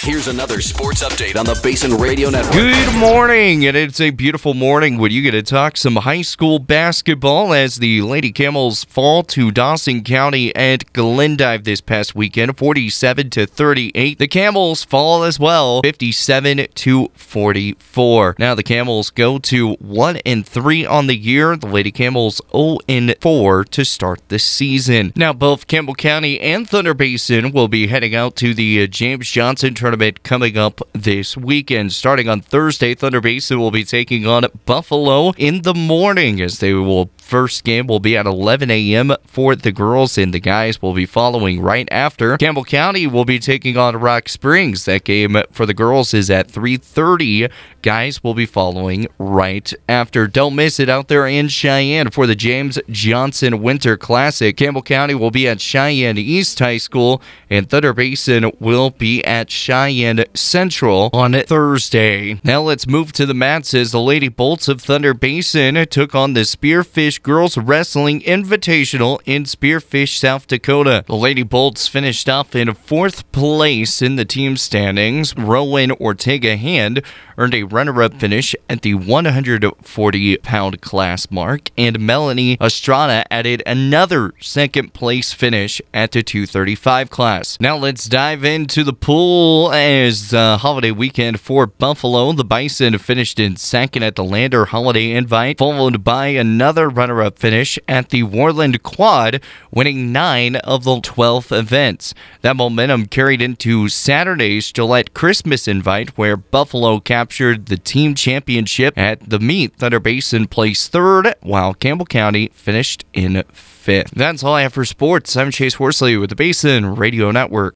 Here's another sports update on the Basin Radio Network. Good morning, and it's a beautiful morning when you get to talk some high school basketball as the Lady Camels fall to Dawson County at Glendive this past weekend, 47-38. The Camels fall as well, 57-44. Now the Camels go to 1-3 on the year. The Lady Camels 0-4 to start the season. Now both Campbell County and Thunder Basin will be heading out to the James Johnson tournament coming up this weekend. Starting on Thursday, Thunder Basin will be taking on Buffalo in the morning as first game will be at 11 a.m. for the girls, and the guys will be following right after. Campbell County will be taking on Rock Springs. That game for the girls is at 3:30. Guys will be following right after. Don't miss it out there in Cheyenne for the James Johnson Winter Classic. Campbell County will be at Cheyenne East High School, and Thunder Basin will be at Cheyenne Central on Thursday. Now let's move to the mats as the Lady Bolts of Thunder Basin took on the Spearfish Girls Wrestling Invitational in Spearfish, South Dakota. The Lady Bolts finished off in 4th place in the team standings. Rowan Ortega Hand earned a runner-up finish at the 140-pound class mark, and Melanie Estrada added another second-place finish at the 235 class. Now let's dive into the pool as holiday weekend for Buffalo. The Bison finished in second at the Lander Holiday Invite, followed by another runner-up finish at the Warland Quad, winning 9 of the 12 events. That momentum carried into Saturday's Gillette Christmas Invite, where Buffalo captured the team championship at the meet. Thunder Basin placed 3rd, while Campbell County finished in 5th. That's all I have for sports. I'm Chase Horsley with the Basin Radio Network.